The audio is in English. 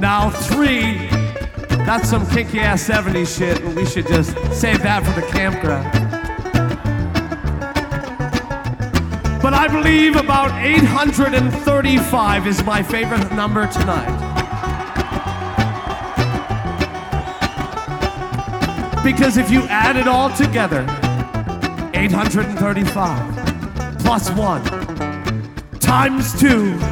Now 3, that's some kinky ass 70s shit, and we should just save that for the campground. But I believe about 835 is my favorite number tonight. Because if you add it all together, 835 plus 1 times 2